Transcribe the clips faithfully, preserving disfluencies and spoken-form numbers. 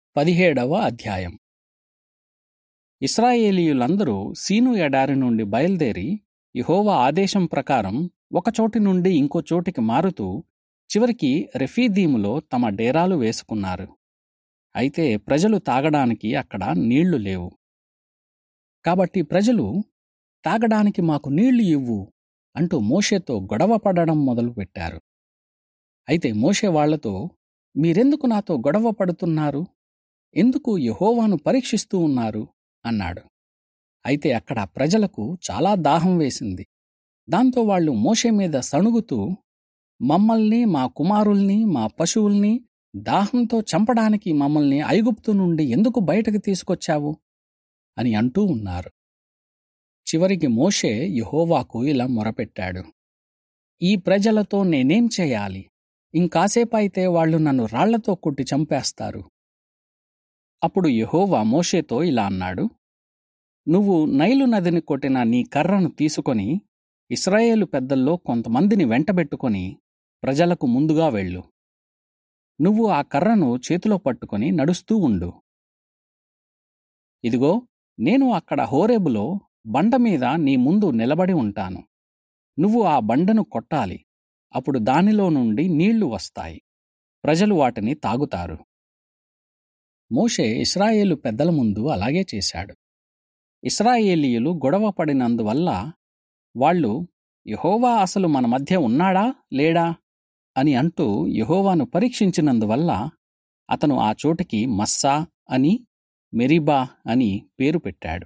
పదిహేడవ అధ్యాయం. ఇశ్రాయేలీయులందరూ సీను ఎడారి నుండి బయల్దేరి యెహోవా ఆదేశం ప్రకారం ఒకచోటి నుండి ఇంకో చోటికి మారుతూ చివరికి రెఫీదీములో తమ డేరాలు వేసుకున్నారు. అయితే ప్రజలు తాగడానికి అక్కడ నీళ్లు లేవు. కాబట్టి ప్రజలు, తాగడానికి మాకు నీళ్లు ఇవ్వు అంటూ మోషేతో గొడవ పడడం మొదలుపెట్టారు. అయితే మోషే వాళ్లతో, మీరెందుకు నాతో గొడవ పడుతున్నారు? ఎందుకు యెహోవాను పరీక్షిస్తూ ఉన్నారు అన్నాడు. అయితే అక్కడ ప్రజలకు చాలా దాహం వేసింది. దాంతో వాళ్ళు మోషే మీద సణుగుతూ, మమ్మల్ని, మా కుమారుల్ని, మా పశువుల్ని దాహంతో చంపడానికి మమ్మల్ని ఐగుప్తు నుండి ఎందుకు బయటకు తీసుకొచ్చావు అని అంటూ ఉన్నారు. చివరికి మోషే యెహోవాకు ఇలా మొరపెట్టాడు, ఈ ప్రజలతో నేనేం చేయాలి? ఇంకాసేపైతే వాళ్ళు నన్ను రాళ్లతో కొట్టి చంపేస్తారు. అప్పుడు యెహోవా మోషేతో ఇలా అన్నాడు, నువ్వు నైలు నదిని కొట్టిన నీ కర్రను తీసుకొని ఇశ్రాయేలు పెద్దల్లో కొంతమందిని వెంటబెట్టుకొని ప్రజలకు ముందుగా వెళ్ళు. నువ్వు ఆ కర్రను చేతిలో పట్టుకొని నడుస్తూ ఉండు. ఇదిగో, నేను అక్కడ హోరేబులో బండ మీద నీ ముందు నిలబడి ఉంటాను. నువ్వు ఆ బండను కొట్టాలి. అప్పుడు దానిలో నుండి నీళ్లు వస్తాయి. ప్రజలు వాటిని తాగుతారు. మోషే ఇశ్రాయేలు పెద్దల ముందు అలాగే చేశాడు. ఇశ్రాయేలీయులు గొడవ పడినందువల్ల వాళ్ళు, యెహోవా అసలు మన మధ్య ఉన్నాడా లేడా అని అంటూ యెహోవాను పరీక్షించినందువల్ల అతను ఆ చోటికి మస్సా అని, మెరీబా అని పేరు పెట్టాడు.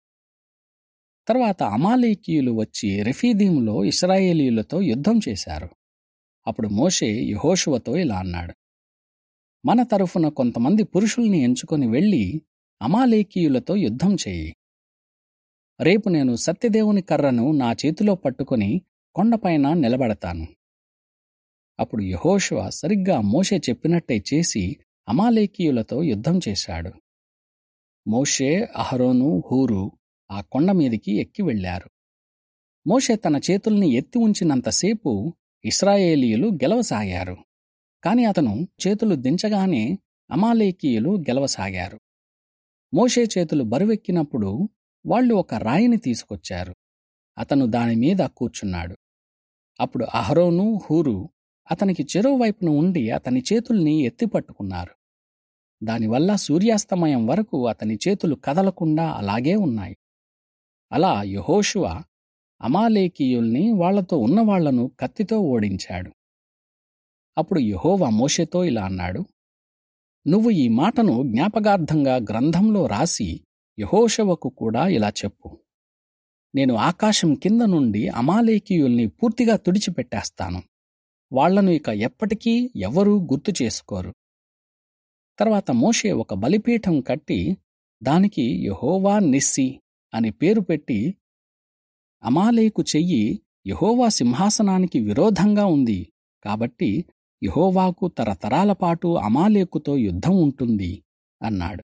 తర్వాత అమాలేకీయులు వచ్చి రెఫీదీములో ఇశ్రాయేలీయులతో యుద్ధం చేశారు. అప్పుడు మోషే యెహోషువతో ఇలా అన్నాడు, మన తరఫున కొంతమంది పురుషుల్ని ఎంచుకొని వెళ్ళి అమాలేకీయులతో యుద్ధం చేయి. రేపు నేను సత్యదేవుని కర్రను నా చేతిలో పట్టుకొని కొండపైన నిలబడతాను. అప్పుడు యెహోషువ సరిగ్గా మోషే చెప్పినట్టే చేసి అమాలేకీయులతో యుద్ధం చేశాడు. మోషే, అహరోను, హూరు ఆ కొండ మీదికి ఎక్కి వెళ్లారు. మోషే తన చేతుల్ని ఎత్తి ఉంచినంతసేపు ఇశ్రాయేలీయులు గెలవసాగారు. కాని అతను చేతులు దించగానే అమాలేకీయులు గెలవసాగారు. మోషే చేతులు బరువెక్కినప్పుడు వాళ్ళు ఒక రాయిని తీసుకొచ్చారు. అతను దానిమీద కూర్చున్నాడు. అప్పుడు అహరోను, హూరు అతనికి చెరోవైపున ఉండి అతని చేతుల్ని ఎత్తిపట్టుకున్నారు. దానివల్ల సూర్యాస్తమయం వరకు అతని చేతులు కదలకుండా అలాగే ఉన్నాయి. అలా యెహోషువ అమాలేకీయుల్ని వాళ్లతో ఉన్నవాళ్లను కత్తితో ఓడించాడు. అప్పుడు యెహోవా మోషేతో ఇలా అన్నాడు, నువ్వు ఈ మాటను జ్ఞాపకార్థంగా గ్రంథంలో రాసి యెహోషువకు కూడా ఇలా చెప్పు, నేను ఆకాశం కింద నుండి అమాలేకీయుల్ని పూర్తిగా తుడిచిపెట్టేస్తాను. వాళ్లను ఇక ఎప్పటికీ ఎవ్వరూ గుర్తు చేసుకోరు. తర్వాత మోషే ఒక బలిపీఠం కట్టి దానికి యెహోవా నిస్సి అని పేరు పెట్టి, అమాలేకు చెయ్యి యెహోవా సింహాసనానికి విరోధంగా ఉంది కాబట్టి యెహోవాకు తరతరాల పాటు అమాలేకుతో యుద్ధం ఉంటుంది అన్నాడు.